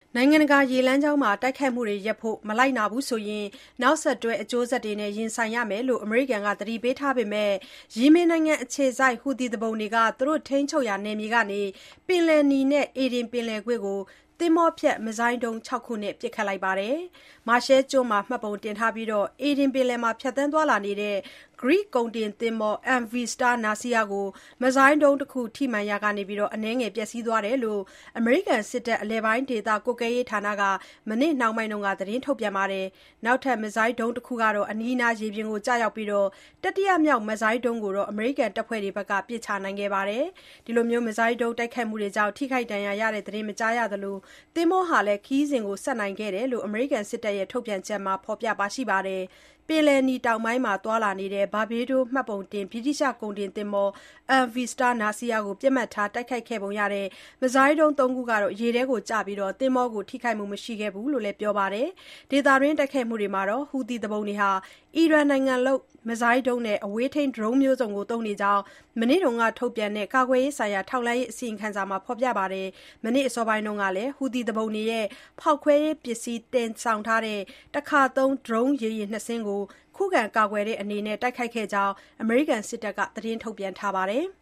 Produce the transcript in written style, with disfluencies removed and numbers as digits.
နိုင်ငံတကာရေလမ်းကြောင်းမှာတိုက်ခိုက်မှုတွေရပ်ဖို့မလိုက်နာဘူးဆိုရင်နောက်ဆက်တွဲအကျိုးဆက်တွေနဲ့ရင်ဆိုင်ရမယ်လို့အမေရိကန်ကသတိပေးထားပေမဲ့ယီမင်နိုင်ငံအခြေစိုက်ဟူသီသူပုန်တွေကသူတို့ထိန်းချုပ်ရာနယ်မြေကနေပင်လယ်နီနဲ့အေဒင်ပင်လယ်ကွေ့ကိုသင်္ဘောဖျက်မစ်ဇိုင်းဒုံး6ခုနဲ့ပစ်ခတ်လိုက်ပါတယ်။ မာရှဲကျွန်းမှာမှတ်ပုံတင်ထားပြီးအေဒင်ပင်လယ်မှာဖြတ်သန်းသွားလာနေတဲ့ ဂရိကုန်တင်သင်္ဘော MV Star Narcia ကိုမစ်ဇိုင်းဒုံးတခုထိမှန်ရာကအနည်းငယ်ပျက်စီးသွားတယ်လို့ အမေရိကန်စစ်တပ်အလယ်ပိုင်းဒေသကွပ်ကဲရေးဌာနကမနေ့နှောင်းပိုင်းကသတင်းထုတ်ပြန်ပါတယ်။ နောက်ထပ်မစ်ဇိုင်းဒုံးတခုကတော့အနီးအနားရေပြင်ကိုကျရောက်ပြီးတတိယမြောက်မစ်ဇိုင်းဒုံးကိုတော့အမေရိကန်တပ်ဖွဲ့တွေကပစ်ချနိုင်ခဲ့ပါတယ်။ ဒီမစ်ဇိုင်းဒုံးတိုက်ခိုက်မှုတွေကြောင့်ထိခိုက်ဒဏ်ရာရတဲ့သတင်းမကြားရသလိုသင်္ဘောဟာခရီးစဉ်ဆက်နိုင်ခဲ့တယ်လို့အမေရိကန်စစ်တပ်ရဲ့ထုတ်ပြန်ချက်မှာဖော်ပြပါတယ်။ ပင်လယ်နီတောင်ပိုင်းမှာသွားလာနေတဲ့ Barbados မှတ်ပုံတင်ဗြိတိသျှကုန်တင်သင်္ဘော MV Star Narcia ကိုပစ်မှတ်ထားတိုက်ခိုက်ခဲ့ပုံရတဲ့မစ်ဇိုင်းဒုံး 3 ခုကတော့ရေထဲကျပြီးသင်္ဘောကိုထိခိုက်မှုမရှိခဲ့ဘူးလို့လည်းပြောပါတယ်။ ဒေသတွင်းတိုက်ခိုက်မှုတွေမှာဟူသီသူပုန်တွေဟာအီရန်နိုင်ငံလုပ်မစ်ဇိုင်းဒုံးနဲ့အဝေးထိန်းဒရုန်းမျိုးစုံကိုသုံးနေကြောင်းမနေ့ကထုတ်ပြန်တဲ့ကာကွယ်ရေးဆိုင်ရာထောက်လှမ်းရေးအစီရင်ခံစာမှာဖော်ပြပါတယ်။ မနေ့အစောပိုင်းကလည်း ဟူသီသူပုန်တွေရဲ့ဖောက်ခွဲရေးပစ္စည်းတင်ဆောင်ထားတဲ့တခါသုံးဒရုန်းရေယာဉ် 2 စင်းကိုခုခံကာကွယ်တဲ့အနေနဲ့တိုက်ခိုက်ခဲ့ကြောင်းအမေရိကန်စစ်တပ်ကသတင်းထုတ်ပြန်ထားပါတယ်။